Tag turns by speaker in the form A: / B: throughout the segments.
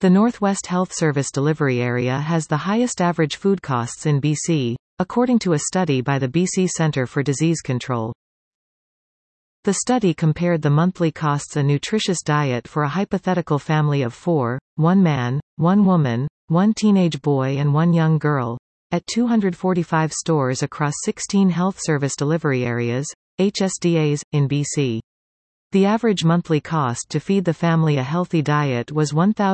A: The Northwest Health Service delivery area has the highest average food costs in BC, according to a study by the BC Centre for Disease Control. The study compared the monthly costs a nutritious diet for a hypothetical family of 4, 1 man, 1 woman, 1 teenage boy and 1 young girl, at 245 stores across 16 health service delivery areas, HSDAs, in BC. The average monthly cost to feed the family a healthy diet was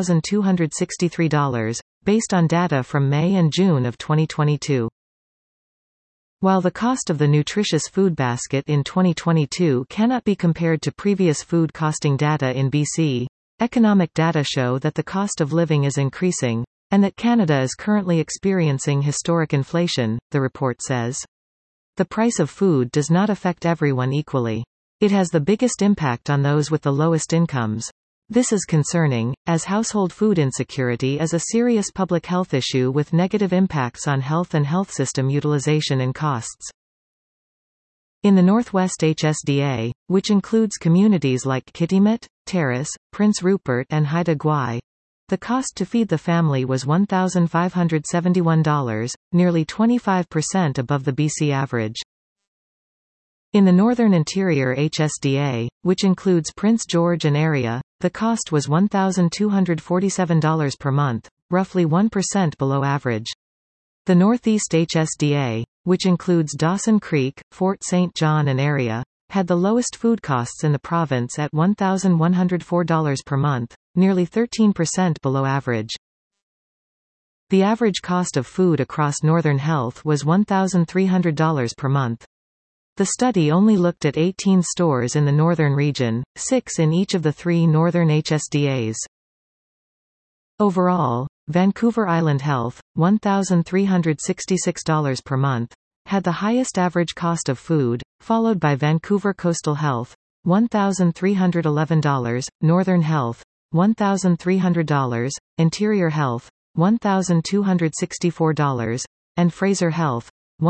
A: $1,263, based on data from May and June of 2022. While the cost of the nutritious food basket in 2022 cannot be compared to previous food costing data in BC, economic data show that the cost of living is increasing, and that Canada is currently experiencing historic inflation, the report says. The price of food does not affect everyone equally. It has the biggest impact on those with the lowest incomes. This is concerning, as household food insecurity is a serious public health issue with negative impacts on health and health system utilization and costs. In the Northwest HSDA, which includes communities like Kitimat, Terrace, Prince Rupert and Haida Gwaii, the cost to feed the family was $1,571, nearly 25% above the BC average. In the Northern Interior HSDA, which includes Prince George and area, the cost was $1,247 per month, roughly 1% below average. The Northeast HSDA, which includes Dawson Creek, Fort St. John and area, had the lowest food costs in the province at $1,104 per month, nearly 13% below average. The average cost of food across Northern Health was $1,300 per month. The study only looked at 18 stores in the northern region, 6 in each of the 3 northern HSDAs. Overall, Vancouver Island Health, $1,366 per month, had the highest average cost of food, followed by Vancouver Coastal Health, $1,311, Northern Health, $1,300, Interior Health, $1,264, and Fraser Health,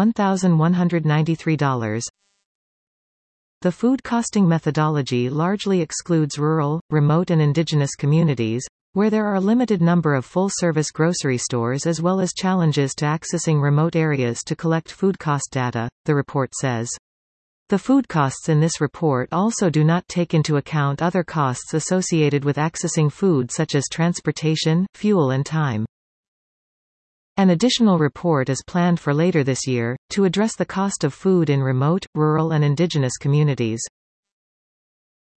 A: $1,193. The food costing methodology largely excludes rural, remote and indigenous communities, where there are a limited number of full-service grocery stores as well as challenges to accessing remote areas to collect food cost data, the report says. The food costs in this report also do not take into account other costs associated with accessing food such as transportation, fuel and time. An additional report is planned for later this year, to address the cost of food in remote, rural and indigenous communities.